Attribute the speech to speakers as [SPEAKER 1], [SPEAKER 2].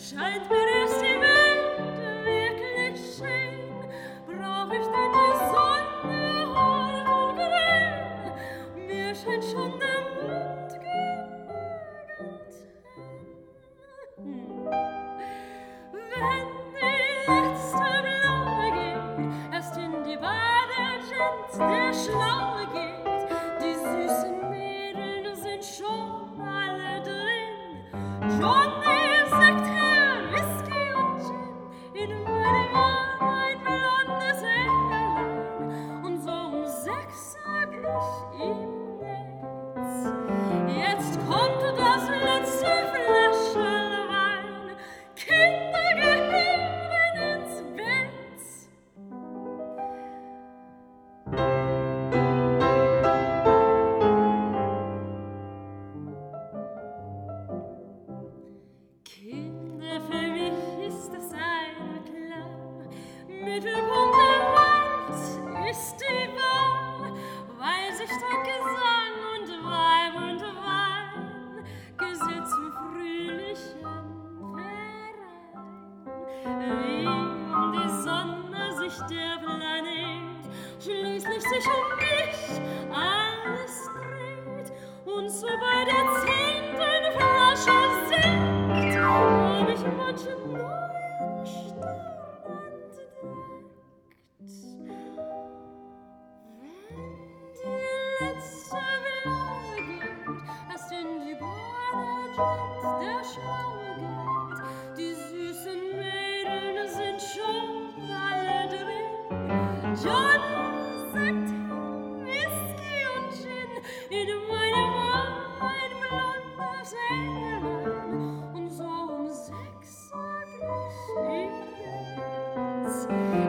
[SPEAKER 1] Scheint mir ist die Welt wirklich schön, brauch ich denn die Sonne hold und grün, mir scheint schon der Mond genügend hin. Wenn die letzte Blaue geht, erst in die Badegent der Schlaue geht, die süßen Mädel sind schon alle drin. Johnny sagt her, Whisky und Gin, in meinem Arm ein blondes Engellein, und so 6 sag ich ihm nichts. Jetzt kommt das letzte Fläschchen Wein, Kinder gehören ins Bett. Kinder, für mich ist das eine klar, Mittelpunkt der Welt ist die Wahl, weil sich der Gesang und Weib und Wein Gesetz im fröhlichen Verein. Wie um die Sonne sich der Planet schließlich sich mich alles dreht, und so bei der 10. Flasche Sekt hab ich manche neuen Stern entdeckt. Wenn die letzte Blaue geht, erst in die Badegent der Schlaue geht, die süßen Mädel sind schon alle drin. Johnny sagt Whisky und Gin, in meinem Arm ein blondes Engellein, und so 6 sag ich ihm jetzt.